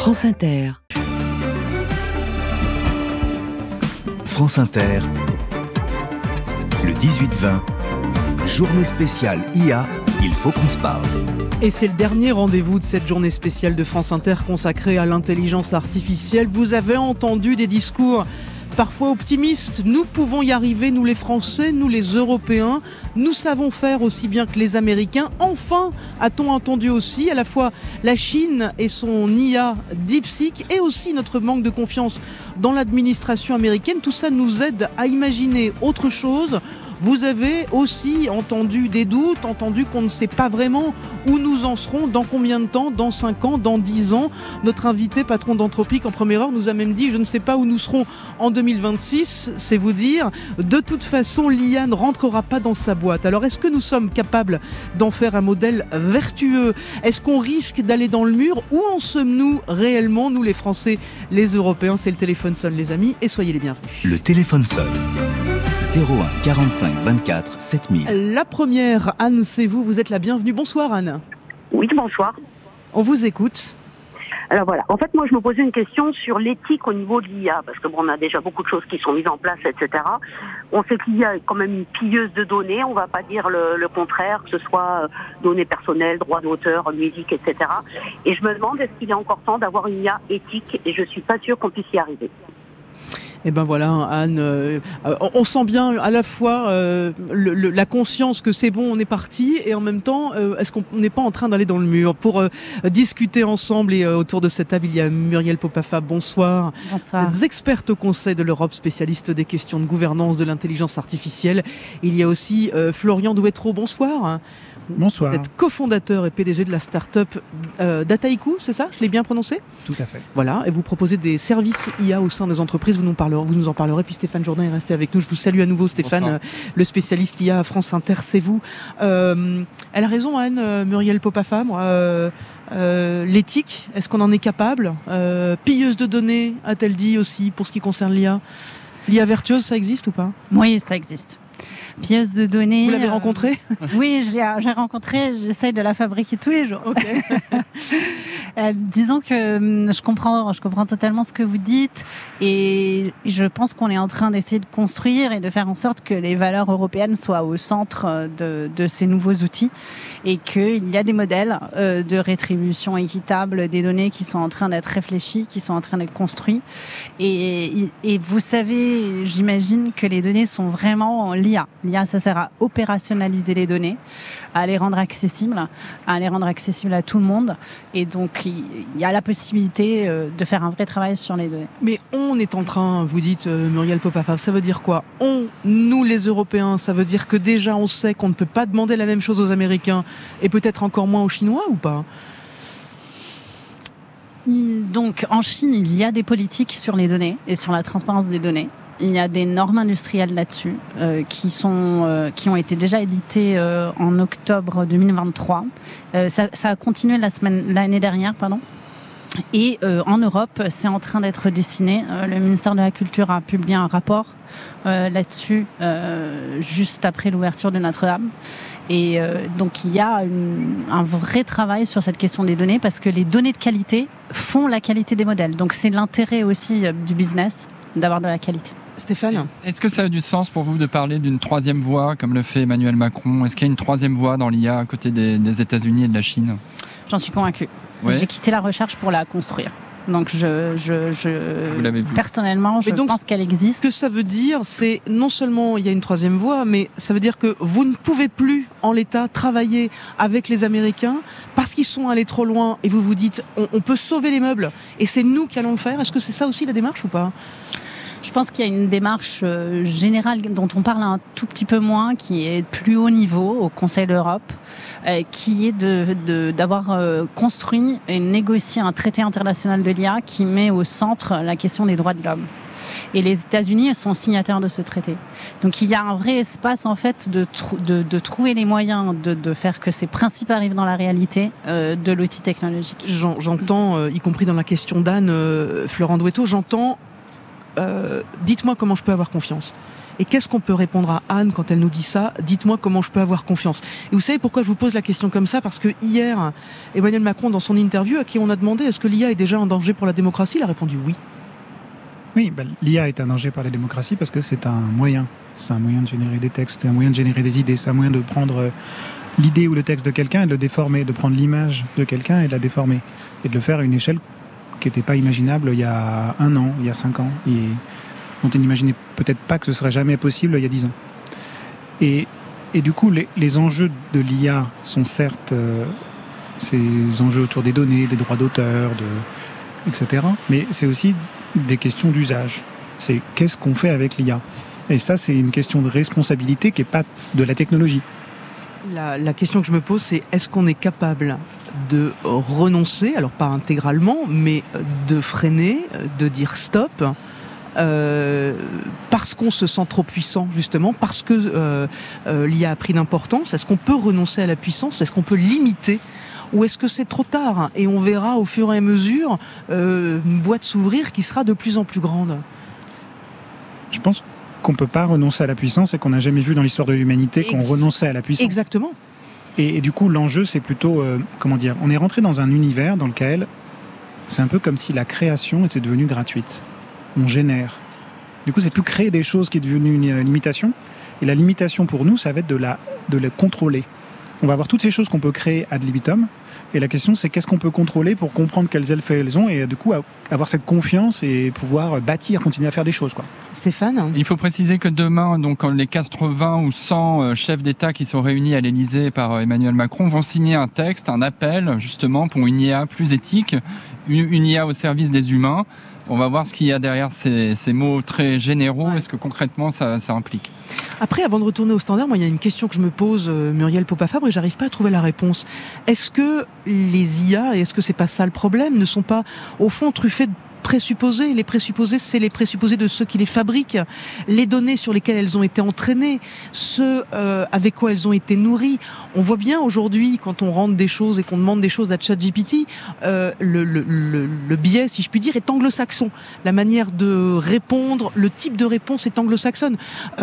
France Inter. France Inter, le 18-20, journée spéciale IA, il faut qu'on se parle. Et c'est le dernier rendez-vous de cette journée spéciale de France Inter consacrée à l'intelligence artificielle. Vous avez entendu des discours parfois optimistes. Nous pouvons y arriver, nous les Français, nous les Européens. Nous savons faire aussi bien que les Américains. Enfin, a-t-on entendu aussi à la fois la Chine et son IA DeepSeek et aussi notre manque de confiance dans l'administration américaine. Tout ça nous aide à imaginer autre chose. Vous avez aussi entendu des doutes, entendu qu'on ne sait pas vraiment où nous en serons, dans combien de temps, dans 5 ans, dans 10 ans. Notre invité, patron d'Anthropic, en première heure, nous a même dit « Je ne sais pas où nous serons en 2026 », c'est vous dire. De toute façon, l'IA ne rentrera pas dans sa boîte. Alors, est-ce que nous sommes capables d'en faire un modèle vertueux ? Est-ce qu'on risque d'aller dans le mur ? Où en sommes-nous réellement, nous les Français, les Européens ? C'est le téléphone sonne, les amis, et soyez les bienvenus. Le téléphone sonne. 01 45 24 7000. La première, Anne, c'est vous. Vous êtes la bienvenue. Bonsoir, Anne. Oui, bonsoir. On vous écoute. Alors voilà, en fait, moi, je me posais une question sur l'éthique au niveau de l'IA, parce que bon, on a déjà beaucoup de choses qui sont mises en place, etc. On sait que l'IA est quand même une pilleuse de données, on va pas dire le contraire, que ce soit données personnelles, droits d'auteur, musique, etc. Et je me demande, est-ce qu'il est encore temps d'avoir une IA éthique, et je suis pas sûre qu'on puisse y arriver. Eh ben voilà, Anne, on sent bien à la fois la conscience que c'est bon, on est parti, et en même temps, est-ce qu'on n'est pas en train d'aller dans le mur pour discuter ensemble. Et autour de cette table, il y a Muriel Popafa. Bonsoir. Bonsoir. Vous êtes experte au Conseil de l'Europe, spécialiste des questions de gouvernance de l'intelligence artificielle. Il y a aussi Florian Douettreau. Bonsoir. Bonsoir. Vous êtes cofondateur et PDG de la start-up Dataiku, c'est ça ? Je l'ai bien prononcé ? Tout à fait. Voilà, et vous proposez des services IA au sein des entreprises, vous nous en parlerez, puis Stéphane Jourdain est resté avec nous. Je vous salue à nouveau, Stéphane, le spécialiste IA à France Inter, c'est vous. Elle a raison, Anne, Muriel Popafa, l'éthique, est-ce qu'on en est capable ? Pilleuse de données, a-t-elle dit aussi, pour ce qui concerne l'IA ? L'IA vertueuse, ça existe ou pas ? Oui, ça existe. Pilleuse de données. Vous l'avez rencontrée ? Oui, j'ai rencontré, j'essaye de la fabriquer tous les jours. Okay. Disons que je comprends totalement ce que vous dites, et je pense qu'on est en train d'essayer de construire et de faire en sorte que les valeurs européennes soient au centre de ces nouveaux outils, et qu'il y a des modèles de rétribution équitable des données qui sont en train d'être réfléchis, qui sont en train d'être construits. Et vous savez, j'imagine que les données sont vraiment l'IA. L'IA, ça sert à opérationnaliser les données, à les rendre accessibles à tout le monde. Et donc, il y a la possibilité de faire un vrai travail sur les données. Mais on est en train, vous dites, Muriel Popafa, ça veut dire quoi ? Nous les Européens, ça veut dire que déjà on sait qu'on ne peut pas demander la même chose aux Américains et peut-être encore moins aux Chinois ou pas ? Donc, en Chine, il y a des politiques sur les données et sur la transparence des données. Il y a des normes industrielles là-dessus qui ont été déjà éditées en octobre 2023. Ça a continué l'année dernière, pardon. Et en Europe, c'est en train d'être dessiné. Le ministère de la Culture a publié un rapport là-dessus juste après l'ouverture de Notre-Dame. Et donc il y a un vrai travail sur cette question des données, parce que les données de qualité font la qualité des modèles. Donc c'est l'intérêt aussi du business d'avoir de la qualité. Stéphane ? Est-ce que ça a du sens pour vous de parler d'une troisième voie, comme le fait Emmanuel Macron ? Est-ce qu'il y a une troisième voie dans l'IA à côté des États-Unis et de la Chine ? J'en suis convaincue. Ouais. J'ai quitté la recherche pour la construire. Donc Vous l'avez vu. Personnellement, je pense qu'elle existe. Ce que ça veut dire, c'est non seulement il y a une troisième voie, mais ça veut dire que vous ne pouvez plus, en l'état, travailler avec les Américains parce qu'ils sont allés trop loin, et vous vous dites on peut sauver les meubles et c'est nous qui allons le faire. Est-ce que c'est ça aussi la démarche ou pas ? Je pense qu'il y a une démarche générale dont on parle un tout petit peu moins, qui est plus haut niveau au Conseil de l'Europe, qui est d'avoir construit et négocié un traité international de l'IA qui met au centre la question des droits de l'homme. Et les États-Unis sont signataires de ce traité. Donc il y a un vrai espace en fait de trouver les moyens de faire que ces principes arrivent dans la réalité de l'outil technologique. J'entends, y compris dans la question d'Anne, Florent Douettreau, j'entends dites-moi comment je peux avoir confiance. Et qu'est-ce qu'on peut répondre à Anne quand elle nous dit ça ? Dites-moi comment je peux avoir confiance. Et vous savez pourquoi je vous pose la question comme ça ? Parce que hier, Emmanuel Macron, dans son interview, à qui on a demandé est-ce que l'IA est déjà un danger pour la démocratie, il a répondu oui. Oui, l'IA est un danger pour la démocratie parce que c'est un moyen. C'est un moyen de générer des textes, c'est un moyen de générer des idées, c'est un moyen de prendre l'idée ou le texte de quelqu'un et de le déformer, de prendre l'image de quelqu'un et de la déformer. Et de le faire à une échelle qui n'était pas imaginable il y a 1 an, il y a 5 ans, et dont on n'imaginait peut-être pas que ce serait jamais possible il y a 10 ans. Et du coup, les enjeux de l'IA sont certes ces enjeux autour des données, des droits d'auteur, etc. Mais c'est aussi des questions d'usage. C'est qu'est-ce qu'on fait avec l'IA ? Et ça, c'est une question de responsabilité qui n'est pas de la technologie. La question que je me pose, c'est est-ce qu'on est capable de renoncer, alors pas intégralement, mais de freiner, de dire stop, parce qu'on se sent trop puissant, justement, parce que l'IA a pris d'importance. Est-ce qu'on peut renoncer à la puissance ? Est-ce qu'on peut limiter ? Ou est-ce que c'est trop tard et on verra au fur et à mesure une boîte s'ouvrir qui sera de plus en plus grande ? Je pense qu'on ne peut pas renoncer à la puissance et qu'on n'a jamais vu dans l'histoire de l'humanité qu'on renonçait à la puissance. Exactement. Et du coup, l'enjeu, c'est plutôt, on est rentré dans un univers dans lequel c'est un peu comme si la création était devenue gratuite. On génère. Du coup, c'est plus créer des choses qui est devenu une limitation. Et la limitation pour nous, ça va être de la contrôler. On va avoir toutes ces choses qu'on peut créer ad libitum. Et la question, c'est qu'est-ce qu'on peut contrôler pour comprendre quels effets elles ont et du coup avoir cette confiance et pouvoir bâtir, continuer à faire des choses, quoi. Stéphane ? Il faut préciser que demain, donc, les 80 ou 100 chefs d'État qui sont réunis à l'Élysée par Emmanuel Macron vont signer un texte, un appel justement pour une IA plus éthique, une IA au service des humains. On va voir ce qu'il y a derrière ces mots très généraux et ce que concrètement ça implique. Après, avant de retourner au standard, moi, il y a une question que je me pose, Muriel Popa-Fabre, et j'arrive pas à trouver la réponse. Est-ce que les IA, et est-ce que c'est pas ça le problème, ne sont pas, au fond, truffés de présupposés ? Les présupposés, c'est les présupposés de ceux qui les fabriquent, les données sur lesquelles elles ont été entraînées, ceux avec quoi elles ont été nourries. On voit bien aujourd'hui, quand on rentre des choses et qu'on demande des choses à ChatGPT, le biais, si je puis dire, est anglo-saxon. La manière de répondre, le type de réponse est anglo-saxonne.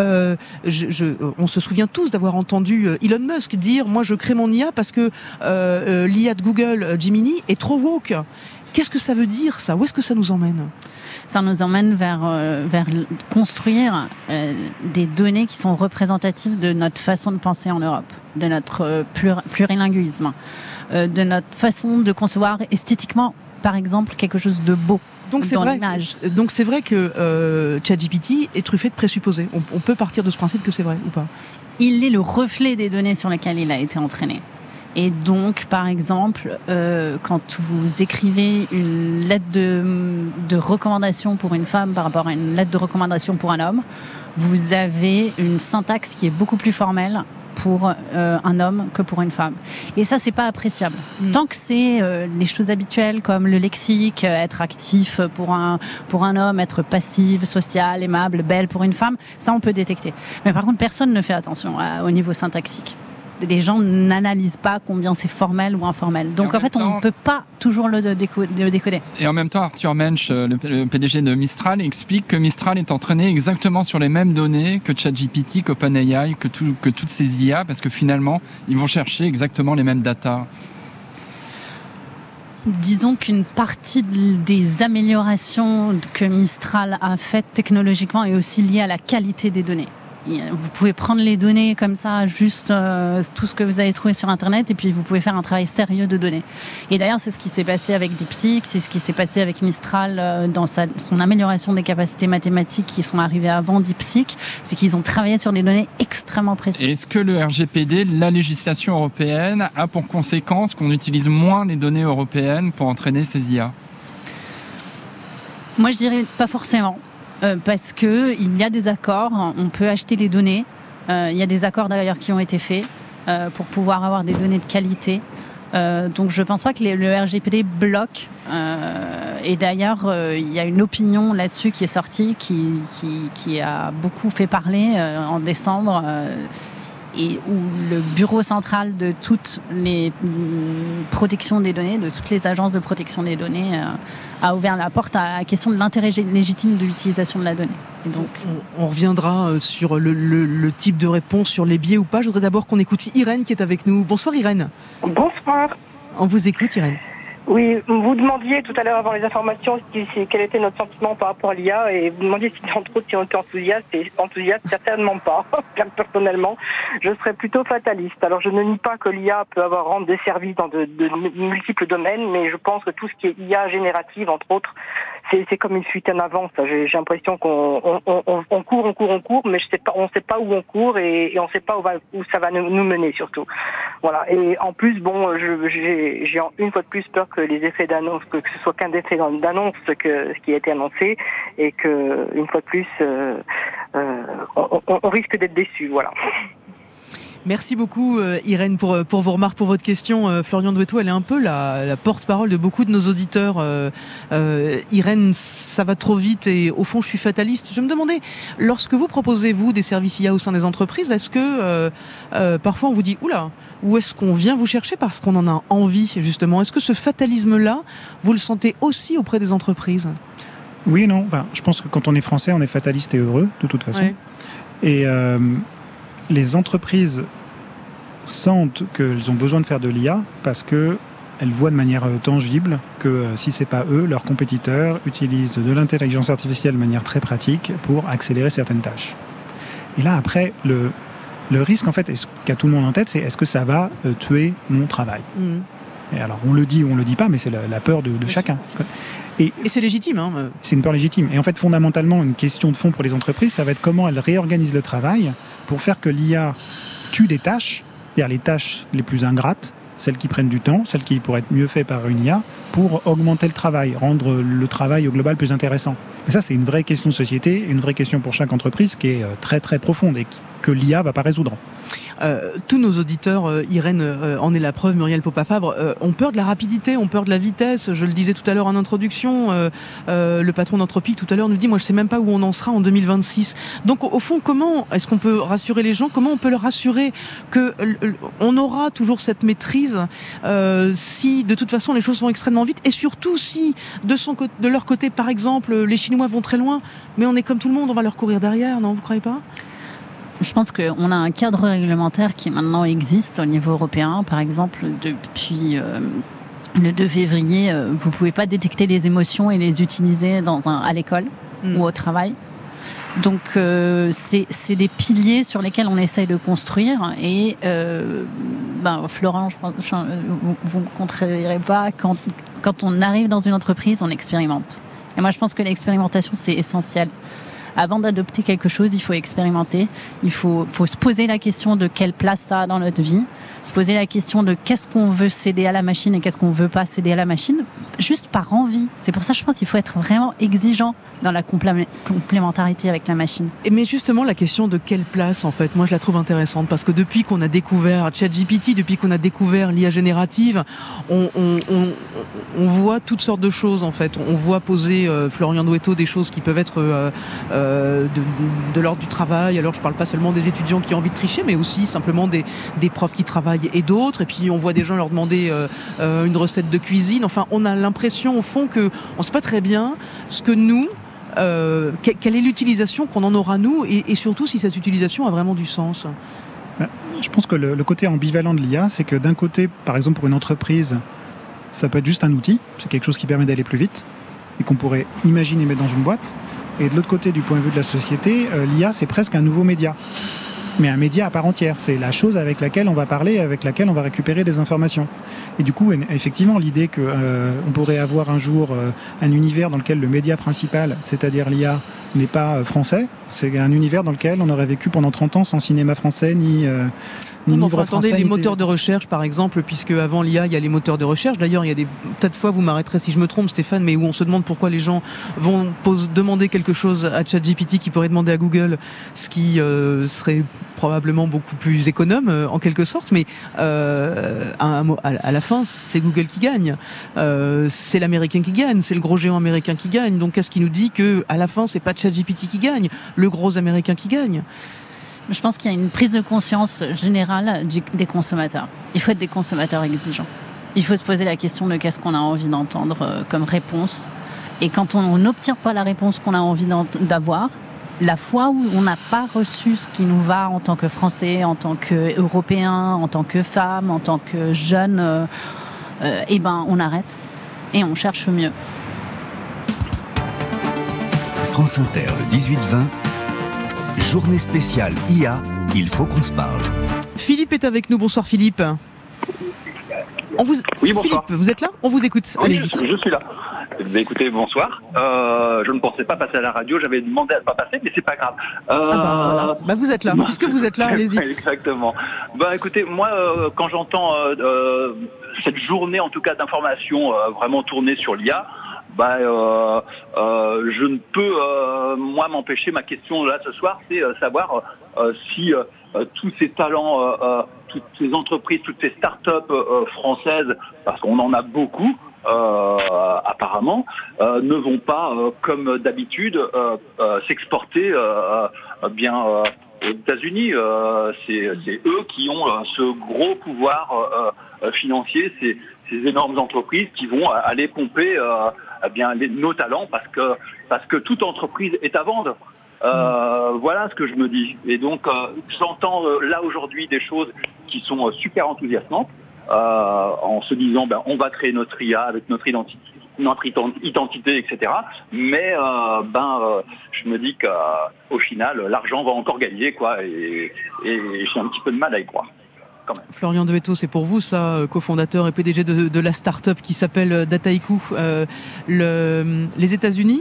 On se souvient tous d'avoir entendu Elon Musk dire « Moi, je crée mon IA parce que l'IA de Google, Gemini, est trop woke ». Qu'est-ce que ça veut dire, ça ? Où est-ce que ça nous emmène ? Ça nous emmène vers construire des données qui sont représentatives de notre façon de penser en Europe, de notre plurilinguisme, de notre façon de concevoir esthétiquement, par exemple, quelque chose de beau. Donc c'est vrai que ChatGPT est truffé de présupposés. On peut partir de ce principe que c'est vrai ou pas ? Il est le reflet des données sur lesquelles il a été entraîné. Et donc, par exemple, quand vous écrivez une lettre de recommandation pour une femme par rapport à une lettre de recommandation pour un homme, vous avez une syntaxe qui est beaucoup plus formelle pour un homme que pour une femme. Et ça, c'est pas appréciable. Tant que c'est les choses habituelles comme le lexique, être actif pour un homme, être passif, social, aimable, belle pour une femme, ça on peut détecter. Mais par contre, personne ne fait attention au niveau syntaxique. Les gens n'analysent pas combien c'est formel ou informel. Donc en fait, on ne peut pas toujours le décoder. Et en même temps, Arthur Mensch, le PDG de Mistral, explique que Mistral est entraîné exactement sur les mêmes données que ChatGPT, qu'OpenAI, que toutes ces IA, parce que finalement, ils vont chercher exactement les mêmes datas. Disons qu'une partie des améliorations que Mistral a faites technologiquement est aussi liée à la qualité des données. Vous pouvez prendre les données comme ça, juste tout ce que vous avez trouvé sur Internet, et puis vous pouvez faire un travail sérieux de données. Et d'ailleurs, c'est ce qui s'est passé avec DeepSeek, c'est ce qui s'est passé avec Mistral dans son amélioration des capacités mathématiques qui sont arrivées avant DeepSeek, c'est qu'ils ont travaillé sur des données extrêmement précises. Et est-ce que le RGPD, la législation européenne, a pour conséquence qu'on utilise moins les données européennes pour entraîner ces IA ? Moi, je dirais pas forcément. Parce qu'il y a des accords, on peut acheter les données. Il y a des accords d'ailleurs qui ont été faits pour pouvoir avoir des données de qualité. Donc je ne pense pas que le RGPD bloque. Et d'ailleurs, il y a une opinion là-dessus qui est sortie, qui a beaucoup fait parler en décembre. et où le bureau central de toutes les protections des données, de toutes les agences de protection des données, a ouvert la porte à la question de l'intérêt légitime de l'utilisation de la donnée. Et donc, on reviendra sur le type de réponse, sur les biais ou pas. Je voudrais d'abord qu'on écoute Irène qui est avec nous. Bonsoir Irène. Bonsoir. On vous écoute Irène. Oui, vous demandiez tout à l'heure avant les informations quel était notre sentiment par rapport à l'IA et vous demandiez entre autres si on était enthousiaste et enthousiaste, certainement pas. Personnellement, je serais plutôt fataliste. Alors je ne nie pas que l'IA peut rendre des services dans de multiples domaines, mais je pense que tout ce qui est IA générative, entre autres, c'est comme une fuite en avant. J'ai l'impression qu'on court, mais on ne sait pas où on court et on ne sait pas où ça va nous mener surtout. Voilà. Et en plus, j'ai une fois de plus peur que les effets d'annonce, que ce soit qu'un effet d'annonce que ce qui a été annoncé, et que une fois de plus, on risque d'être déçus. Voilà. Merci beaucoup Irène pour vos remarques, pour votre question. Florian Douetto, elle est un peu la porte-parole de beaucoup de nos auditeurs. Irène, ça va trop vite et au fond je suis fataliste. Je me demandais, lorsque vous proposez vous des services IA au sein des entreprises, est-ce que parfois on vous dit oula, ou est-ce qu'on vient vous chercher parce qu'on en a envie justement? Est-ce que ce fatalisme-là, vous le sentez aussi auprès des entreprises? Oui et non. Enfin, je pense que quand on est français, on est fataliste et heureux de toute façon. Ouais. Et les entreprises sentent qu'elles ont besoin de faire de l'IA parce qu'elles voient de manière tangible que si ce n'est pas eux, leurs compétiteurs utilisent de l'intelligence artificielle de manière très pratique pour accélérer certaines tâches. Et là, après, le risque, en fait, et ce qu'a tout le monde en tête, c'est est-ce que ça va tuer mon travail ? Et alors, on le dit ou on le dit pas, mais c'est la peur de chacun. Et c'est légitime. Hein. C'est une peur légitime. Et en fait, fondamentalement, une question de fond pour les entreprises, ça va être comment elles réorganisent le travail pour faire que l'IA tue des tâches, c'est-à-dire les tâches les plus ingrates, celles qui prennent du temps, celles qui pourraient être mieux faites par une IA, pour augmenter le travail, rendre le travail au global plus intéressant. Et ça, c'est une vraie question de société, une vraie question pour chaque entreprise qui est très très profonde et que l'IA ne va pas résoudre. Tous nos auditeurs, Irène en est la preuve, Muriel Popa-Fabre, ont peur de la rapidité, ont peur de la vitesse. Je le disais tout à l'heure en introduction, le patron d'Anthropic tout à l'heure nous dit, moi je sais même pas où on en sera en 2026. Donc au fond, comment est-ce qu'on peut rassurer les gens? Comment on peut leur rassurer qu'on aura toujours cette maîtrise si de toute façon les choses vont extrêmement vite, et surtout si de leur côté, par exemple, les Chinois vont très loin, mais on est comme tout le monde, on va leur courir derrière, non, vous croyez pas? Je pense qu'on a un cadre réglementaire qui maintenant existe au niveau européen. Par exemple, depuis le 2 février, vous ne pouvez pas détecter les émotions et les utiliser à l'école ou au travail. Donc, c'est des piliers sur lesquels on essaye de construire. Et Florent, je pense, vous ne me contredirez pas, quand on arrive dans une entreprise, on expérimente. Et moi, je pense que l'expérimentation, c'est essentiel. Avant d'adopter quelque chose, il faut expérimenter. Il faut se poser la question de quelle place ça a dans notre vie. Se poser la question de qu'est-ce qu'on veut céder à la machine et qu'est-ce qu'on ne veut pas céder à la machine, juste par envie. C'est pour ça, je pense qu'il faut être vraiment exigeant dans la complémentarité avec la machine. Mais justement, la question de quelle place, en fait, moi je la trouve intéressante parce que depuis qu'on a découvert ChatGPT, depuis qu'on a découvert l'IA générative, on voit toutes sortes de choses, en fait. On voit poser, Florian Douetto, des choses qui peuvent être de l'ordre du travail. Alors je parle pas seulement des étudiants qui ont envie de tricher, mais aussi simplement des profs qui travaillent et d'autres. Et puis on voit des gens leur demander une recette de cuisine. Enfin, on a l'impression au fond que on sait pas très bien ce que nous, quelle est l'utilisation qu'on en aura nous, et surtout si cette utilisation a vraiment du sens. Je pense que le côté ambivalent de l'IA, c'est que d'un côté, par exemple pour une entreprise, ça peut être juste un outil, c'est quelque chose qui permet d'aller plus vite et qu'on pourrait imaginer mettre dans une boîte. Et de l'autre côté, du point de vue de la société, l'IA, c'est presque un nouveau média. Mais un média à part entière. C'est la chose avec laquelle on va parler, avec laquelle on va récupérer des informations. Et du coup, effectivement, l'idée qu'on pourrait avoir un jour un univers dans lequel le média principal, c'est-à-dire l'IA, n'est pas français, c'est un univers dans lequel on aurait vécu pendant 30 ans sans cinéma français, ni livre français. Attendez, les moteurs de recherche, par exemple, puisque avant l'IA, il y a les moteurs de recherche. D'ailleurs, il y a des tas de fois, vous m'arrêterez si je me trompe, Stéphane, mais où on se demande pourquoi les gens vont demander quelque chose à ChatGPT qui pourrait demander à Google, ce qui serait probablement beaucoup plus économe, en quelque sorte. Mais à la fin, c'est Google qui gagne. C'est l'américain qui gagne, c'est le gros géant américain qui gagne. Donc, qu'est-ce qui nous dit que à la fin, c'est pas ChatGPT qui gagne, le gros américain qui gagne? Je pense qu'il y a une prise de conscience générale des consommateurs. Il faut être des consommateurs exigeants. Il faut se poser la question de qu'est-ce qu'on a envie d'entendre comme réponse. Et quand on n'obtient pas la réponse qu'on a envie d'avoir, la fois où on n'a pas reçu ce qui nous va en tant que Français, en tant qu'Européens, en tant que femmes, en tant que jeunes, on arrête et on cherche mieux. France Inter, le 18-20, journée spéciale IA, il faut qu'on se parle. Philippe est avec nous. Bonsoir Philippe. Oui, bonsoir. Philippe, vous êtes là ? On vous écoute. Oui, allez-y. Je suis là. Écoutez, bonsoir. Je ne pensais pas passer à la radio. J'avais demandé à ne pas passer, mais c'est pas grave. Voilà. Vous êtes là. Puisque vous êtes là, allez-y. Exactement. Écoutez, moi, quand j'entends cette journée, en tout cas, d'information vraiment tournée sur l'IA, je ne peux, moi, m'empêcher. Ma question là ce soir, c'est savoir si tous ces talents, toutes ces entreprises, toutes ces start-up françaises, parce qu'on en a beaucoup, apparemment, ne vont pas, comme d'habitude, s'exporter aux États-Unis. C'est eux qui ont ce gros pouvoir financier, ces énormes entreprises qui vont aller pomper nos talents parce que toute entreprise est à vendre. Voilà ce que je me dis. Et donc, j'entends là aujourd'hui des choses qui sont super enthousiasmantes, en se disant on va créer notre IA avec notre identité, etc. Mais je me dis qu'au final, l'argent va encore gagner, quoi. Et j'ai un petit peu de mal à y croire. Florian Devetto, c'est pour vous ça, cofondateur et PDG de la start-up qui s'appelle Dataiku. Les États-Unis,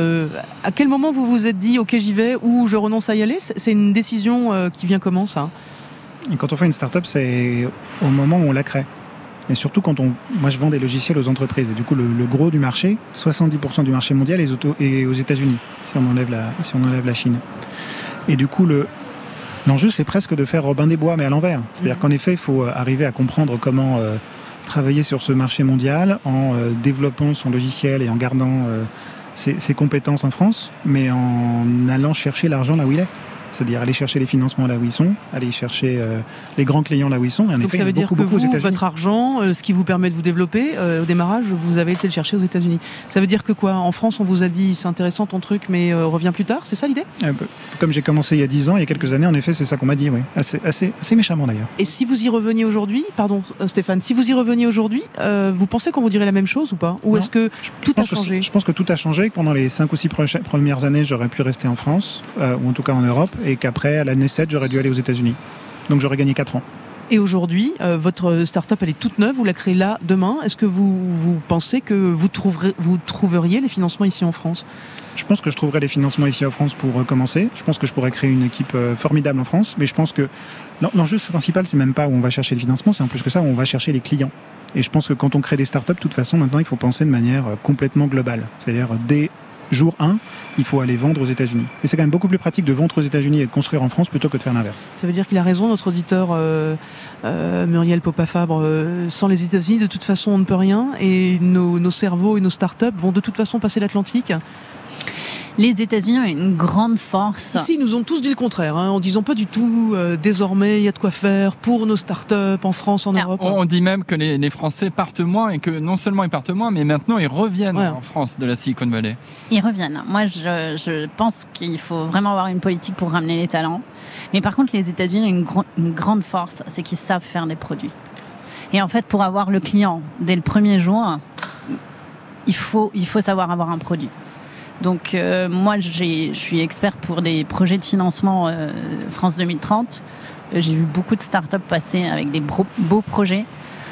à quel moment vous vous êtes dit ok j'y vais ou je renonce à y aller ? C'est une décision qui vient comment ça ? Et quand on fait une start-up, c'est au moment où on la crée. Et surtout moi je vends des logiciels aux entreprises. Et du coup le gros du marché, 70% du marché mondial est aux États-Unis, si on enlève la Chine. Et du coup l'enjeu, c'est presque de faire Robin des Bois, mais à l'envers. C'est-à-dire qu'en effet, il faut arriver à comprendre comment travailler sur ce marché mondial en développant son logiciel et en gardant ses compétences en France, mais en allant chercher l'argent là où il est. C'est-à-dire aller chercher les financements là où ils sont, aller chercher les grands clients là où ils sont. Et en donc effet, ça veut dire que vous, votre argent, ce qui vous permet de vous développer, au démarrage, vous avez été le chercher aux États-Unis. Ça veut dire que quoi ? En France, on vous a dit c'est intéressant ton truc, mais reviens plus tard, c'est ça l'idée ? Comme j'ai commencé il y a 10 ans, il y a quelques années, en effet, c'est ça qu'on m'a dit, oui. Assez méchamment d'ailleurs. Et si vous y reveniez aujourd'hui, pardon Stéphane, si vous y reveniez aujourd'hui, vous pensez qu'on vous dirait la même chose ou pas ? Ou est-ce que tout a changé ? Je pense que tout a changé, que pendant les 5 ou 6 premières années, j'aurais pu rester en France, ou en tout cas en Europe, et qu'après, à l'année 7, j'aurais dû aller aux États-Unis. Donc j'aurais gagné 4 ans. Et aujourd'hui, votre start-up, elle est toute neuve, vous la créez là, demain. Est-ce que vous pensez que vous trouveriez les financements ici en France ? Je pense que je trouverai les financements ici en France pour commencer. Je pense que je pourrais créer une équipe formidable en France. Mais je pense que l'enjeu principal, c'est même pas où on va chercher le financement, c'est en plus que ça, où on va chercher les clients. Et je pense que quand on crée des start-up, de toute façon, maintenant, il faut penser de manière complètement globale. C'est-à-dire, dès jour 1, il faut aller vendre aux États-Unis. Et c'est quand même beaucoup plus pratique de vendre aux États-Unis et de construire en France plutôt que de faire l'inverse. Ça veut dire qu'il a raison, notre auditeur Muriel Popa-Fabre. Sans les États-Unis, de toute façon, on ne peut rien. Et nos cerveaux et nos start-up vont de toute façon passer l'Atlantique. Les États-Unis ont une grande force. Ici, ils nous ont tous dit le contraire, en disant pas du tout désormais il y a de quoi faire pour nos start-up en France, en Europe. On dit même que les Français partent moins et que non seulement ils partent moins, mais maintenant ils reviennent en France de la Silicon Valley. Ils reviennent. Moi, je pense qu'il faut vraiment avoir une politique pour ramener les talents. Mais par contre, les États-Unis ont une grande force, c'est qu'ils savent faire des produits. Et en fait, pour avoir le client dès le premier jour, il faut savoir avoir un produit. Donc moi, je suis experte pour des projets de financement France 2030. J'ai vu beaucoup de startups passer avec des beaux projets.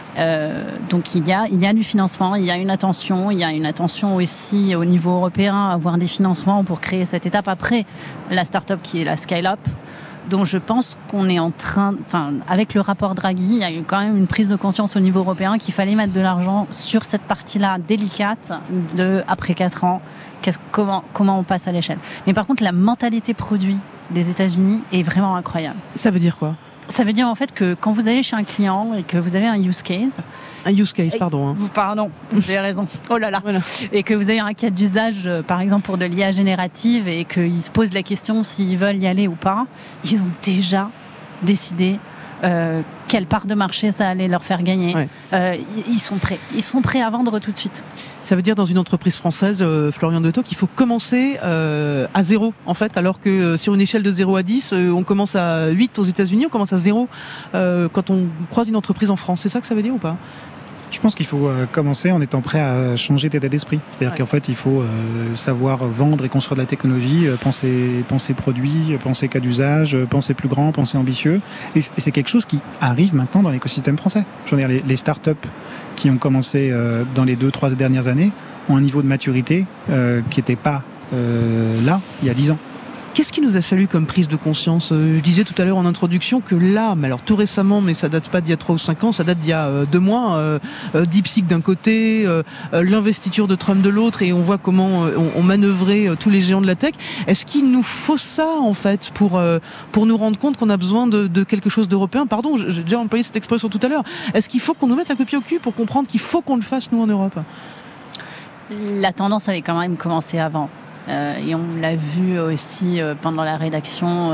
Donc il y a du financement, il y a une attention aussi au niveau européen à avoir des financements pour créer cette étape après la startup qui est la scale-up. Donc je pense qu'on est avec le rapport Draghi, il y a eu quand même une prise de conscience au niveau européen qu'il fallait mettre de l'argent sur cette partie-là délicate après 4 ans. Comment on passe à l'échelle. Mais par contre, la mentalité produit des États-Unis est vraiment incroyable. Ça veut dire quoi ? Ça veut dire en fait que quand vous allez chez un client et que vous avez un use case... Un use case, pardon. Pardon, vous avez raison. Oh là là. Voilà. Et que vous avez un cas d'usage, par exemple pour de l'IA générative, et qu'ils se posent la question s'ils veulent y aller ou pas, ils ont déjà décidé quelle part de marché ça allait leur faire gagner. Ouais. Ils sont prêts à vendre tout de suite. Ça veut dire dans une entreprise française, Florian Deutau, qu'il faut commencer à 0 en fait, alors que sur une échelle de 0 à 10, on commence à 8 aux États-Unis, on commence à 0 quand on croise une entreprise en France. C'est ça que ça veut dire ou pas ? Je pense qu'il faut commencer en étant prêt à changer d'état d'esprit. C'est-à-dire qu'en fait, il faut savoir vendre et construire de la technologie, penser produit, penser cas d'usage, penser plus grand, penser ambitieux. Et c'est quelque chose qui arrive maintenant dans l'écosystème français. Je veux dire, les startups qui ont commencé dans les 2-3 dernières années ont un niveau de maturité qui n'était pas là il y a 10 ans. Qu'est-ce qui nous a fallu comme prise de conscience ? Je disais tout à l'heure en introduction que là, mais alors tout récemment, mais ça date pas d'il y a 3 ou 5 ans, ça date d'il y a 2 mois, DeepSeek d'un côté, l'investiture de Trump de l'autre, et on voit comment on manœuvrait tous les géants de la tech. Est-ce qu'il nous faut ça, en fait, pour nous rendre compte qu'on a besoin de quelque chose d'européen ? Pardon, j'ai déjà employé cette expression tout à l'heure. Est-ce qu'il faut qu'on nous mette un coup de pied au cul pour comprendre qu'il faut qu'on le fasse, nous, en Europe ? La tendance avait quand même commencé avant. Et on l'a vu aussi pendant la rédaction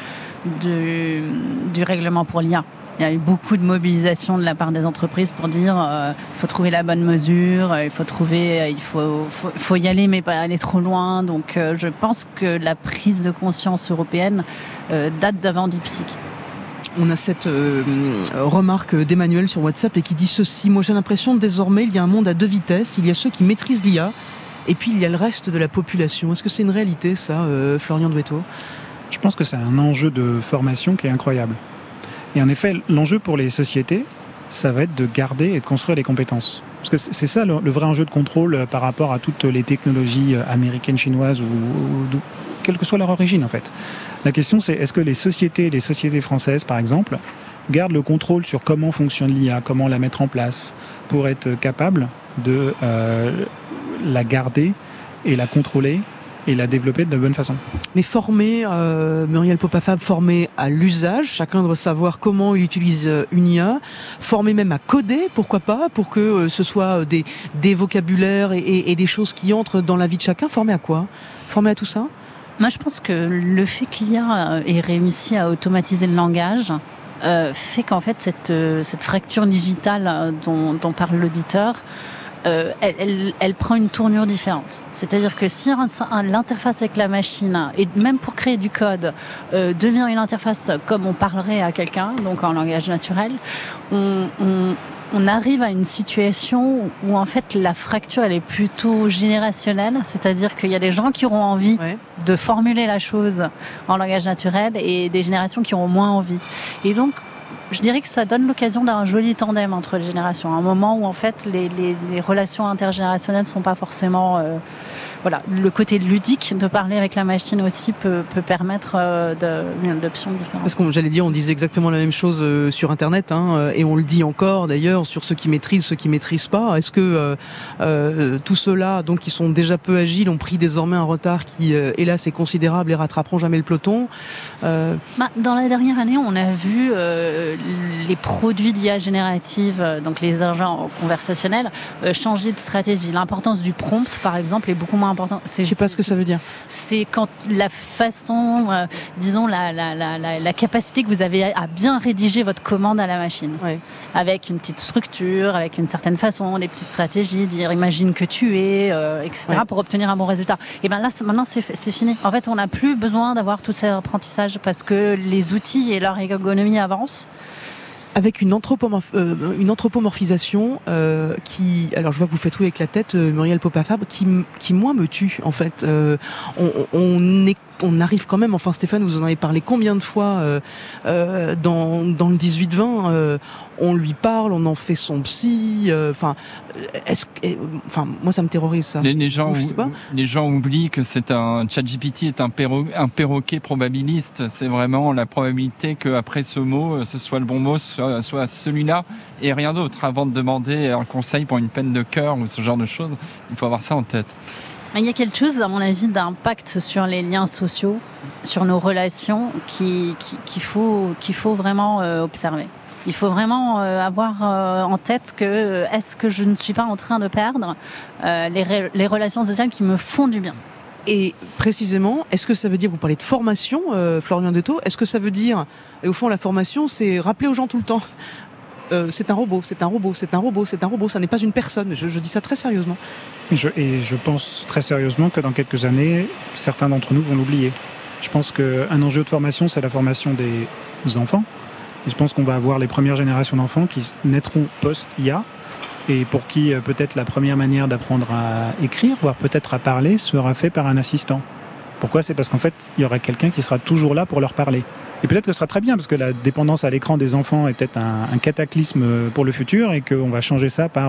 du règlement pour l'IA. Il y a eu beaucoup de mobilisation de la part des entreprises pour dire il faut trouver la bonne mesure, il faut y aller mais pas aller trop loin. Donc je pense que la prise de conscience européenne date d'avant DeepSeek. On a cette remarque d'Emmanuel sur WhatsApp et qui dit ceci: moi j'ai l'impression désormais il y a un monde à 2 vitesses, il y a ceux qui maîtrisent l'IA et puis il y a le reste de la population. Est-ce que c'est une réalité ça, Florian Deutau ? Je pense que c'est un enjeu de formation qui est incroyable. Et en effet, l'enjeu pour les sociétés, ça va être de garder et de construire les compétences. Parce que c'est ça le vrai enjeu de contrôle par rapport à toutes les technologies américaines, chinoises ou quelle que soit leur origine en fait. La question c'est, est-ce que les sociétés françaises par exemple gardent le contrôle sur comment fonctionne l'IA, comment la mettre en place pour être capables de la garder et la contrôler et la développer de la bonne façon. Mais former, Muriel Popafab, former à l'usage, chacun doit savoir comment il utilise une IA, former même à coder, pourquoi pas, pour que ce soit des vocabulaires et des choses qui entrent dans la vie de chacun. Former à quoi ? Former à tout ça ? Moi, je pense que le fait que l'IA ait réussi à automatiser le langage fait qu'en fait, cette fracture digitale dont parle l'auditeur, elle prend une tournure différente. C'est-à-dire que si l'interface avec la machine, et même pour créer du code, devient une interface comme on parlerait à quelqu'un, donc en langage naturel, on arrive à une situation où en fait la fracture elle est plutôt générationnelle, c'est-à-dire qu'il y a des gens qui auront envie de formuler la chose en langage naturel et des générations qui auront moins envie. Et donc je dirais que ça donne l'occasion d'un joli tandem entre les générations, un moment où en fait les relations intergénérationnelles ne sont pas forcément... Voilà, le côté ludique de parler avec la machine aussi peut permettre d'options différentes. Parce que j'allais dire, on disait exactement la même chose sur Internet, et on le dit encore d'ailleurs sur ceux qui maîtrisent, ceux qui maîtrisent pas. Est-ce que tous ceux-là, donc qui sont déjà peu agiles, ont pris désormais un retard qui, hélas, est considérable et rattraperont jamais le peloton Dans la dernière année, on a vu les produits d'IA générative, donc les agents conversationnels, changer de stratégie. L'importance du prompt, par exemple, est beaucoup moins important. Je ne sais pas ce que ça veut dire. C'est quand la façon, disons, la capacité que vous avez à bien rédiger votre commande à la machine. Ouais. Avec une petite structure, avec une certaine façon, des petites stratégies, dire imagine que tu es, etc. pour obtenir un bon résultat. Et bien là, maintenant, c'est fini. En fait, on n'a plus besoin d'avoir tous ces apprentissages parce que les outils et leur ergonomie avancent. Avec une anthropomorphisation qui... Alors, je vois que vous faites oui avec la tête, Muriel Popafab, qui moi, me tue, en fait. On arrive quand même, enfin Stéphane, vous en avez parlé combien de fois dans le 18-20, on lui parle, on en fait son psy, moi ça me terrorise ça. Les gens oublient que ChatGPT est un perroquet probabiliste, c'est vraiment la probabilité qu'après ce mot, ce soit le bon mot, soit celui-là et rien d'autre. Avant de demander un conseil pour une peine de cœur ou ce genre de choses, il faut avoir ça en tête. Il y a quelque chose, à mon avis, d'impact sur les liens sociaux, sur nos relations, qu'il faut vraiment observer. Il faut vraiment avoir en tête que est-ce que je ne suis pas en train de perdre les relations sociales qui me font du bien. Et précisément, est-ce que ça veut dire, vous parlez de formation, Florian Detaux, est-ce que ça veut dire, et au fond la formation, c'est rappeler aux gens tout le temps c'est un robot, c'est un robot, c'est un robot, c'est un robot, ça n'est pas une personne. Je dis ça très sérieusement. Et je pense très sérieusement que dans quelques années, certains d'entre nous vont l'oublier. Je pense qu'un enjeu de formation, c'est la formation des enfants. Et je pense qu'on va avoir les premières générations d'enfants qui naîtront post-IA et pour qui peut-être la première manière d'apprendre à écrire, voire peut-être à parler, sera fait par un assistant. Pourquoi ? C'est parce qu'en fait, il y aura quelqu'un qui sera toujours là pour leur parler. Et peut-être que ce sera très bien, parce que la dépendance à l'écran des enfants est peut-être un cataclysme pour le futur et qu'on va changer ça par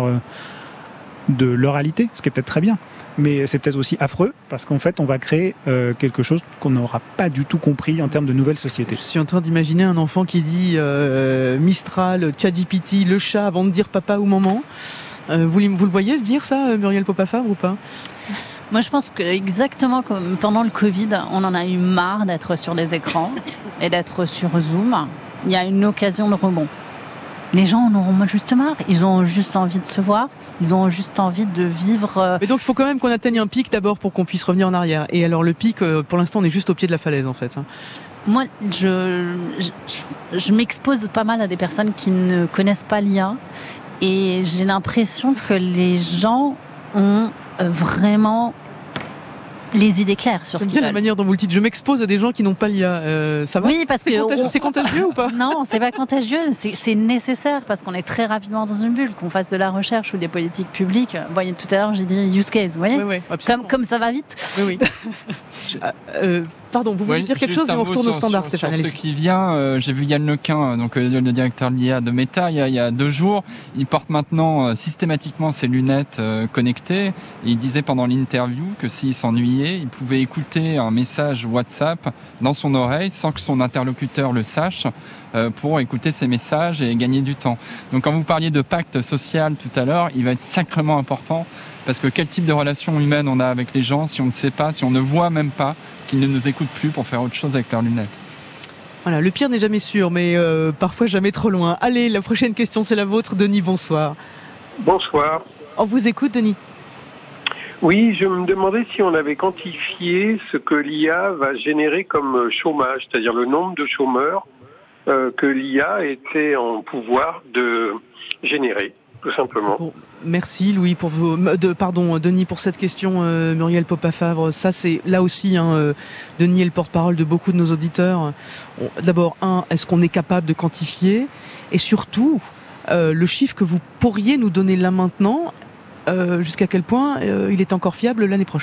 de l'oralité, ce qui est peut-être très bien. Mais c'est peut-être aussi affreux, parce qu'en fait, on va créer quelque chose qu'on n'aura pas du tout compris en termes de nouvelles sociétés. Je suis en train d'imaginer un enfant qui dit Mistral, ChatGPT, le chat, avant de dire papa ou maman. Vous le voyez venir ça, Muriel Popa-Fabre, ou pas ? Moi, je pense que exactement comme pendant le Covid, on en a eu marre d'être sur des écrans et d'être sur Zoom. Il y a une occasion de rebond. Les gens en auront juste marre. Ils ont juste envie de se voir. Ils ont juste envie de vivre. Mais donc, il faut quand même qu'on atteigne un pic d'abord pour qu'on puisse revenir en arrière. Et alors, le pic, pour l'instant, on est juste au pied de la falaise, en fait. Moi, je m'expose pas mal à des personnes qui ne connaissent pas l'IA. Et j'ai l'impression que les gens ont vraiment les idées claires sur ce qu'ils veulent. J'aime bien la manière dont vous le dites. Je m'expose à des gens qui n'ont pas l'IA. Ça va ? Oui, parce que c'est contagieux ou pas ? Non, c'est pas contagieux. C'est nécessaire parce qu'on est très rapidement dans une bulle. Qu'on fasse de la recherche ou des politiques publiques. Vous voyez, tout à l'heure, j'ai dit use case. Vous voyez ? Oui, comme ça va vite. Oui. Pardon, vous voulez dire quelque chose et on retourne au standard, Stéphane. Sur ce qui vient, j'ai vu Yann Lequin, donc le directeur de l'IA de Meta, il y a 2 jours. Il porte maintenant systématiquement ses lunettes connectées. Et il disait pendant l'interview que s'il s'ennuyait, il pouvait écouter un message WhatsApp dans son oreille sans que son interlocuteur le sache pour écouter ses messages et gagner du temps. Donc quand vous parliez de pacte social tout à l'heure, il va être sacrément important parce que quel type de relation humaine on a avec les gens si on ne sait pas, si on ne voit même pas qu'ils ne nous écoutent plus pour faire autre chose avec leurs lunettes. Voilà, le pire n'est jamais sûr, mais parfois jamais trop loin. Allez, la prochaine question, c'est la vôtre. Denis, bonsoir. Bonsoir. On vous écoute, Denis. Oui, je me demandais si on avait quantifié ce que l'IA va générer comme chômage, c'est-à-dire le nombre de chômeurs que l'IA était en pouvoir de générer, tout simplement. Bon, merci Louis Denis pour cette question. Muriel Popa-Fabre, ça c'est là aussi Denis est le porte-parole de beaucoup de nos auditeurs. D'abord, est-ce qu'on est capable de quantifier ? Et surtout, le chiffre que vous pourriez nous donner là maintenant, jusqu'à quel point il est encore fiable l'année prochaine ?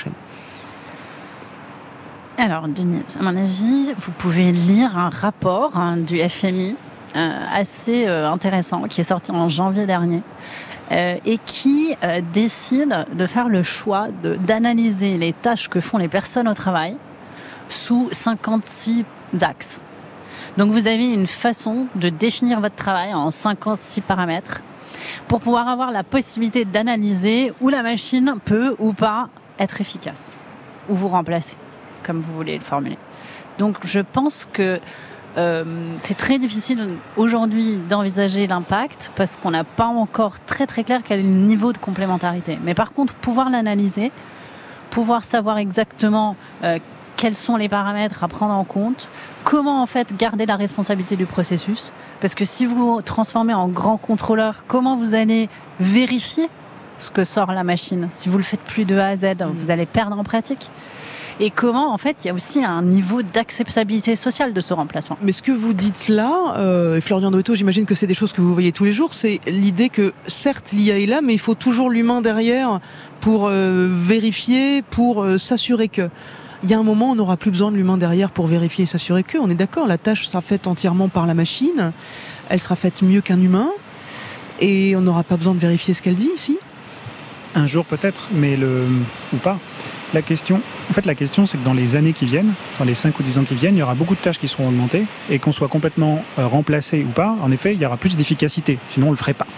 Alors, Denis, à mon avis, vous pouvez lire un rapport du FMI assez intéressant qui est sorti en janvier dernier et qui décide de faire le choix d'analyser les tâches que font les personnes au travail sous 56 axes. Donc, vous avez une façon de définir votre travail en 56 paramètres pour pouvoir avoir la possibilité d'analyser où la machine peut ou pas être efficace ou vous remplacer, comme vous voulez le formuler. Donc je pense que c'est très difficile aujourd'hui d'envisager l'impact parce qu'on n'a pas encore très très clair quel est le niveau de complémentarité. Mais par contre, pouvoir l'analyser, pouvoir savoir exactement quels sont les paramètres à prendre en compte, comment en fait garder la responsabilité du processus, parce que si vous transformez en grand contrôleur, comment vous allez vérifier ce que sort la machine ? Si vous le faites plus de A à Z, vous allez perdre en pratique. Et comment, en fait, il y a aussi un niveau d'acceptabilité sociale de ce remplacement. Mais ce que vous dites là, Florian Detaux, j'imagine que c'est des choses que vous voyez tous les jours, c'est l'idée que, certes, l'IA est là, mais il faut toujours l'humain derrière pour vérifier, pour s'assurer que... Il y a un moment, on n'aura plus besoin de l'humain derrière pour vérifier et s'assurer que, on est d'accord, la tâche sera faite entièrement par la machine, elle sera faite mieux qu'un humain, et on n'aura pas besoin de vérifier ce qu'elle dit ici ? Un jour peut-être, mais ou pas. La question, c'est que dans les années qui viennent, dans les 5 ou 10 ans qui viennent, il y aura beaucoup de tâches qui seront augmentées et qu'on soit complètement remplacé ou pas, en effet, il y aura plus d'efficacité. Sinon, on ne le ferait pas.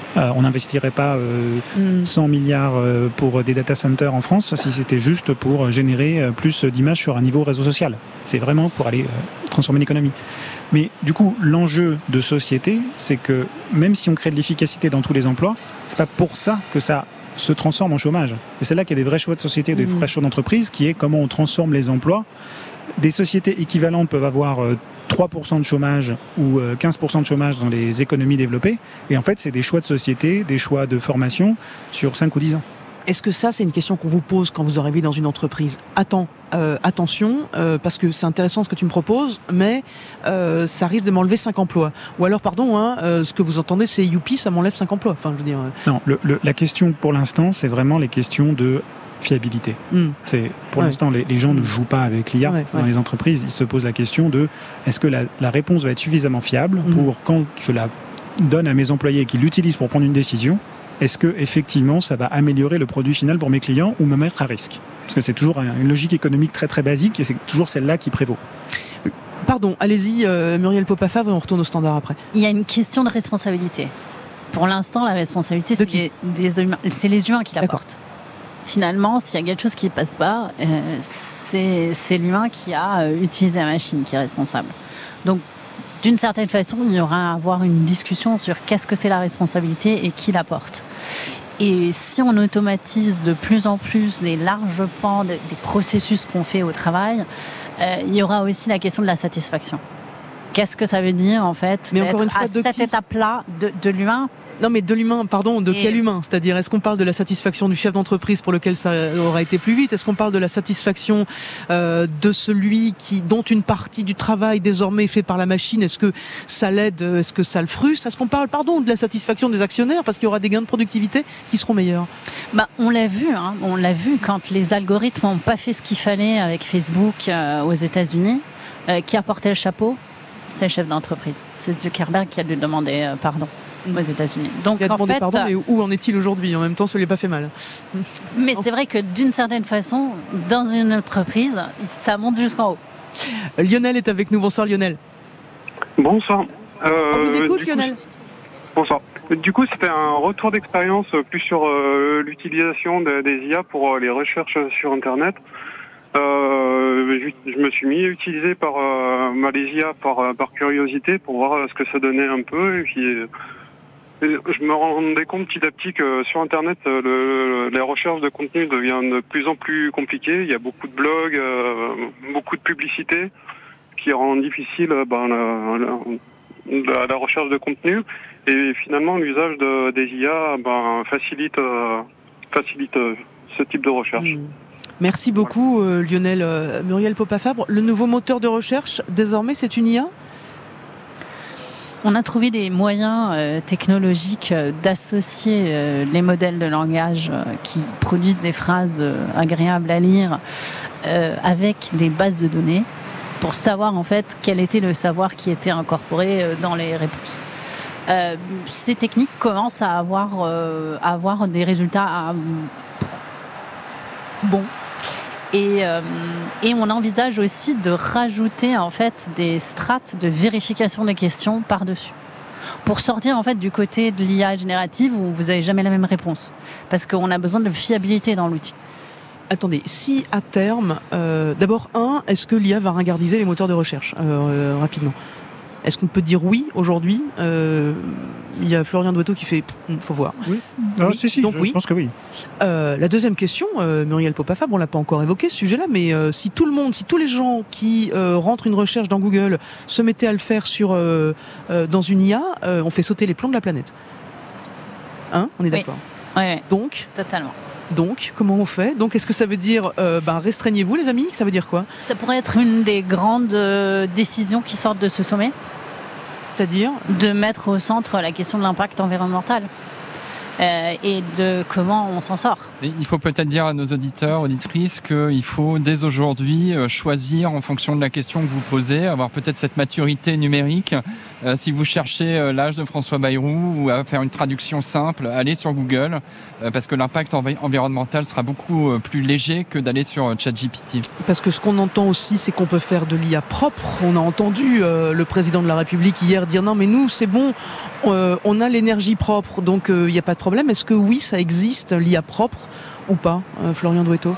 On n'investirait pas 100 milliards pour des data centers en France si c'était juste pour générer plus d'images sur un niveau réseau social. C'est vraiment pour aller transformer l'économie. Mais du coup, l'enjeu de société, c'est que même si on crée de l'efficacité dans tous les emplois, c'est pas pour ça que ça se transforme en chômage. Et c'est là qu'il y a des vrais choix de société, des vrais choix d'entreprise, qui est comment on transforme les emplois. Des sociétés équivalentes peuvent avoir 3% de chômage ou 15% de chômage dans les économies développées. Et en fait, c'est des choix de société, des choix de formation sur 5 ou 10 ans. Est-ce que ça, c'est une question qu'on vous pose quand vous arrivez dans une entreprise ? Attention, parce que c'est intéressant ce que tu me proposes, mais ça risque de m'enlever 5 emplois. Ou alors, ce que vous entendez, c'est youpi, ça m'enlève 5 emplois. Enfin, je veux dire. Non, la question pour l'instant, c'est vraiment les questions de fiabilité. C'est, pour l'instant, les gens ne jouent pas avec l'IA dans les entreprises. Ils se posent la question de est-ce que la réponse va être suffisamment fiable pour quand je la donne à mes employés et qu'ils l'utilisent pour prendre une décision, est-ce que effectivement ça va améliorer le produit final pour mes clients ou me mettre à risque ? Parce que c'est toujours une logique économique très très basique et c'est toujours celle-là qui prévaut. Pardon, allez-y, Muriel Popa-Favre, on retourne au standard après. Il y a une question de responsabilité. Pour l'instant, la responsabilité, c'est les humains qui la portent. Finalement, s'il y a quelque chose qui ne passe pas, c'est l'humain qui a utilisé la machine qui est responsable. Donc, d'une certaine façon, il y aura à avoir une discussion sur qu'est-ce que c'est la responsabilité et qui la porte. Et si on automatise de plus en plus des larges pans des processus qu'on fait au travail, il y aura aussi la question de la satisfaction. Qu'est-ce que ça veut dire, en fait, d'être à cette étape-là de l'humain ? Non, mais de l'humain, pardon, quel humain ? C'est-à-dire, est-ce qu'on parle de la satisfaction du chef d'entreprise pour lequel ça aura été plus vite ? Est-ce qu'on parle de la satisfaction de celui dont une partie du travail désormais est fait par la machine ? Est-ce que ça l'aide ? Est-ce que ça le frustre ? Est-ce qu'on parle, de la satisfaction des actionnaires parce qu'il y aura des gains de productivité qui seront meilleurs ? On l'a vu quand les algorithmes n'ont pas fait ce qu'il fallait avec Facebook aux États-Unis. Qui a porté le chapeau ? C'est le chef d'entreprise. C'est Zuckerberg qui a dû demander pardon aux États-Unis. Donc, il a demandé pardon, mais où en est-il aujourd'hui ? En même temps, ça ne lui a pas fait mal. Mais c'est vrai que d'une certaine façon, dans une entreprise, ça monte jusqu'en haut. Lionel est avec nous. Bonsoir Lionel. Bonsoir. On vous écoute Lionel. Bonsoir. Du coup, c'était un retour d'expérience plus sur l'utilisation des IA pour les recherches sur Internet. Je me suis mis à utiliser les IA par curiosité pour voir ce que ça donnait un peu. Et puis, je me rendais compte petit à petit que sur Internet, les recherches de contenu deviennent de plus en plus compliquées. Il y a beaucoup de blogs, beaucoup de publicités qui rendent difficile la recherche de contenu. Et finalement, l'usage des IA facilite ce type de recherche. Merci beaucoup Lionel. Muriel Popa-Favre, le nouveau moteur de recherche, désormais, c'est une IA ? On a trouvé des moyens technologiques d'associer les modèles de langage qui produisent des phrases agréables à lire avec des bases de données pour savoir en fait quel était le savoir qui était incorporé dans les réponses. Ces techniques commencent à avoir des résultats bons. Et on envisage aussi de rajouter en fait des strates de vérification des questions par-dessus pour sortir en fait du côté de l'IA générative où vous n'avez jamais la même réponse parce qu'on a besoin de fiabilité dans l'outil. Attendez, si à terme, d'abord est-ce que l'IA va ringardiser les moteurs de recherche rapidement ? Est-ce qu'on peut dire oui aujourd'hui ? Il y a Florian Douetteau qui fait faut voir. Oui. Oui. Si, donc, je pense que oui. La deuxième question, Muriel Popa-Favre, on l'a pas encore évoqué ce sujet-là, mais si tous les gens qui rentrent une recherche dans Google se mettaient à le faire dans une IA, on fait sauter les plombs de la planète. On est d'accord ? Oui. Donc, totalement. Donc, comment on fait ? Donc, est-ce que ça veut dire restreignez-vous, les amis ? Ça veut dire quoi ? Ça pourrait être une des grandes décisions qui sortent de ce sommet. C'est-à-dire ? De mettre au centre la question de l'impact environnemental et de comment on s'en sort. Et il faut peut-être dire à nos auditeurs, auditrices, qu'il faut dès aujourd'hui choisir en fonction de la question que vous posez, avoir peut-être cette maturité numérique Si vous cherchez l'âge de François Bayrou ou à faire une traduction simple, allez sur Google parce que l'impact environnemental sera beaucoup plus léger que d'aller sur ChatGPT. Parce que ce qu'on entend aussi, c'est qu'on peut faire de l'IA propre. On a entendu le président de la République hier dire non mais nous c'est bon, on a l'énergie propre, donc il n'y a pas de problème. Est-ce que oui, ça existe, l'IA propre ou pas, Florian Douetto?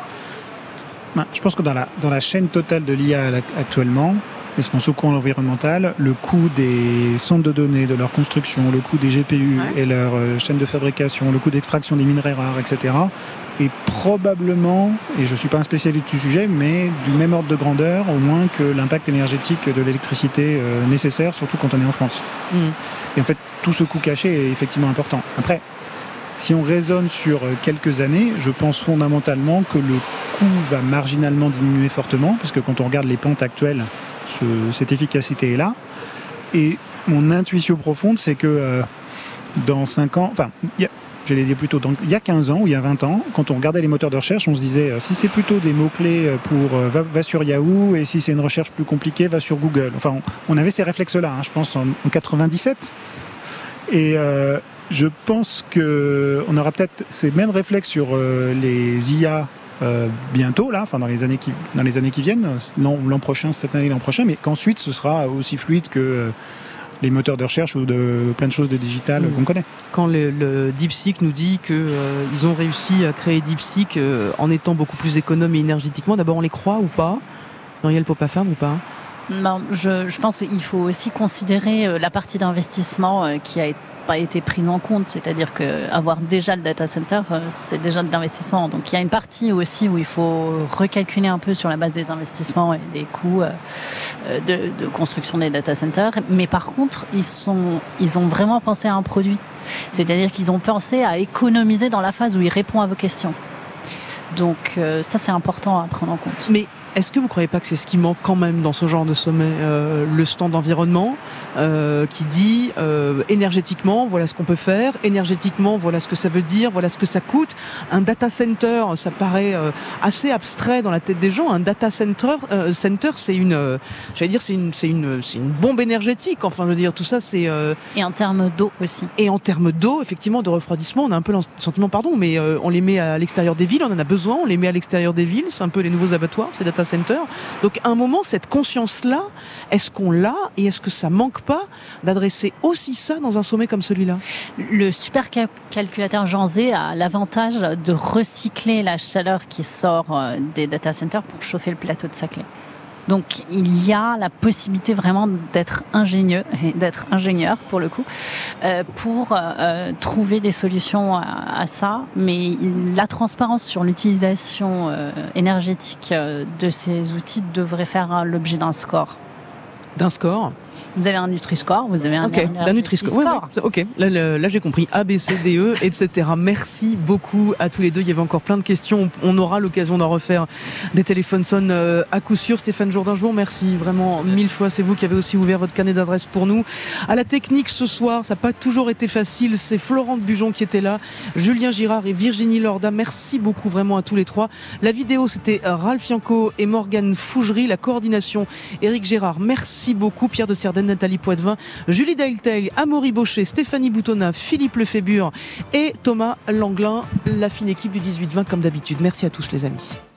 Je pense que dans la chaîne totale de l'IA actuellement, et sous coût environnemental, le coût des centres de données, de leur construction, le coût des GPU et leur chaîne de fabrication, le coût d'extraction des minerais rares, etc., est probablement, et je ne suis pas un spécialiste du sujet, mais du même ordre de grandeur, au moins que l'impact énergétique de l'électricité nécessaire, surtout quand on est en France. Et en fait, tout ce coût caché est effectivement important. Après, si on raisonne sur quelques années, je pense fondamentalement que le coût va marginalement diminuer fortement, parce que quand on regarde les pentes actuelles, cette efficacité est là. Et mon intuition profonde, c'est que dans 5 ans, il y a 15 ans ou il y a 20 ans, quand on regardait les moteurs de recherche, on se disait si c'est plutôt des mots-clés pour va sur Yahoo, et si c'est une recherche plus compliquée, va sur Google. Enfin, on avait ces réflexes-là, je pense, en 97. Et je pense qu'on aura peut-être ces mêmes réflexes sur les IA bientôt, là, dans les années qui viennent, l'an prochain, cette année, l'an prochain, mais qu'ensuite ce sera aussi fluide que les moteurs de recherche ou de plein de choses de digital qu'on connaît. Quand le DeepSeek nous dit qu'ils ont réussi à créer DeepSeek en étant beaucoup plus économe et énergétiquement, d'abord on les croit ou pas? Muriel Popafam ou pas? Je pense qu'il faut aussi considérer la partie d'investissement qui a pas été prise en compte, c'est-à-dire qu'avoir déjà le data center, c'est déjà de l'investissement. Donc il y a une partie aussi où il faut recalculer un peu sur la base des investissements et des coûts de construction des data centers. Mais par contre, ils ont vraiment pensé à un produit. C'est-à-dire qu'ils ont pensé à économiser dans la phase où il répond à vos questions. Donc ça, c'est important à prendre en compte. Mais est-ce que vous ne croyez pas que c'est ce qui manque quand même dans ce genre de sommet, le stand d'environnement qui dit énergétiquement, voilà ce qu'on peut faire, énergétiquement, voilà ce que ça veut dire, voilà ce que ça coûte. Un data center, ça paraît assez abstrait dans la tête des gens. Un data center, c'est c'est une bombe énergétique. Enfin, je veux dire, tout ça, c'est et en termes d'eau aussi. Et en termes d'eau, effectivement, de refroidissement, on a un peu le sentiment, mais on les met à l'extérieur des villes, on en a besoin, on les met à l'extérieur des villes, c'est un peu les nouveaux abattoirs, ces data centers. Donc à un moment, cette conscience-là, est-ce qu'on l'a et est-ce que ça manque pas d'adresser aussi ça dans un sommet comme celui-là? Le supercalculateur Jean Zé a l'avantage de recycler la chaleur qui sort des data centers pour chauffer le plateau de Saclay. Donc il y a la possibilité vraiment d'être ingénieux et d'être ingénieur pour le coup pour trouver des solutions à ça, mais la transparence sur l'utilisation énergétique de ces outils devrait faire l'objet d'un score. D'un score? Vous avez un Nutri-Score, vous avez un Nutri-Score. Ouais. Ok, là j'ai compris. A, B, C, D, E, etc. Merci beaucoup à tous les deux. Il y avait encore plein de questions. On aura l'occasion d'en refaire. Des téléphones sonnent à coup sûr. Stéphane Jourdain, je vous remercie vraiment 1000 fois. C'est vous qui avez aussi ouvert votre carnet d'adresses pour nous. À la technique ce soir, ça n'a pas toujours été facile. C'est Florent Bujon qui était là, Julien Girard et Virginie Lorda. Merci beaucoup vraiment à tous les trois. La vidéo, c'était Ralph Yanko et Morgane Fougerie. La coordination, Éric Gérard. Merci beaucoup. Pierre de Serdaigne, Nathalie Poitvin, Julie Dailteil, Amaury Baucher, Stéphanie Boutonnat, Philippe Lefébure et Thomas Langlin, la fine équipe du 18-20 comme d'habitude. Merci à tous les amis.